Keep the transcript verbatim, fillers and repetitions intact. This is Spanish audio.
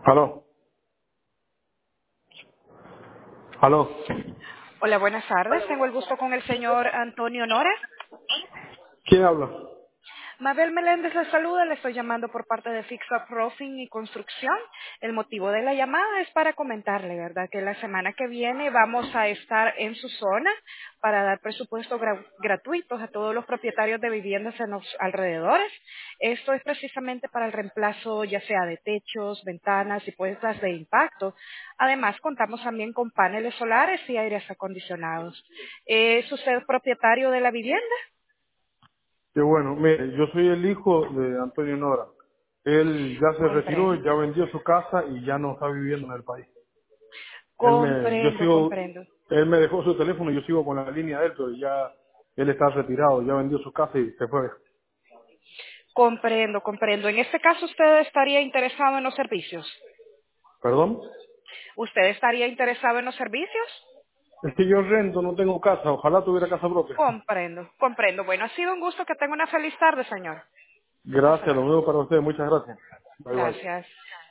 Aló, aló. Hola, buenas tardes. Tengo el gusto con el señor Antonio Nora. ¿Quién habla? Mabel Meléndez le saluda. Le estoy llamando por parte de Fix Up Roofing y Construcción. El motivo de la llamada es para comentarle, ¿verdad?, que la semana que viene vamos a estar en su zona para dar presupuestos gra- gratuitos a todos los propietarios de viviendas en los alrededores. Esto es precisamente para el reemplazo ya sea de techos, ventanas y puertas de impacto. Además, contamos también con paneles solares y aires acondicionados. ¿Es usted propietario de la vivienda? Qué bueno, mire, yo soy el hijo de Antonio Nora. Él ya se retiró, Comprendo. ya vendió su casa y ya no está viviendo en el país. Él me, yo Comprendo, sigo, comprendo. él me dejó su teléfono y yo sigo con la línea de él, pero ya él está retirado, ya vendió su casa y se fue. Comprendo, comprendo. En este caso, ¿usted estaría interesado en los servicios? ¿Perdón? ¿Usted estaría interesado en los servicios? Es que yo rento, no tengo casa, ojalá tuviera casa propia. Comprendo, comprendo. Bueno, ha sido un gusto. Que tenga una feliz tarde, señor. Hasta Gracias, lo luego. mismo para usted, muchas gracias. Bye bye. Gracias.